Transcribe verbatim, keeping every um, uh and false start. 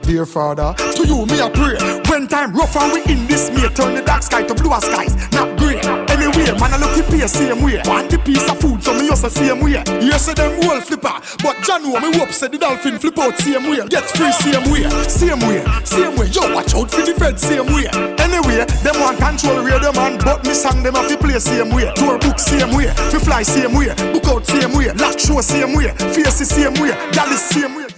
dear Father. To you me a pray. When time rough and we in this may turn the dark sky to bluer skies, not grey. Anyway, man I look the pay same way. Want the piece of food, so me also same way. You say them whole flipper, but John know me hope say the dolphin flip out same way. Get free same way, same way, same way. Yo, watch out for the fed same way. Anyway, them want control radio man, but me sang them have to play same way. Tour book same way, we fly same way, book out same way, lock show same way, face the same way, dolly same way.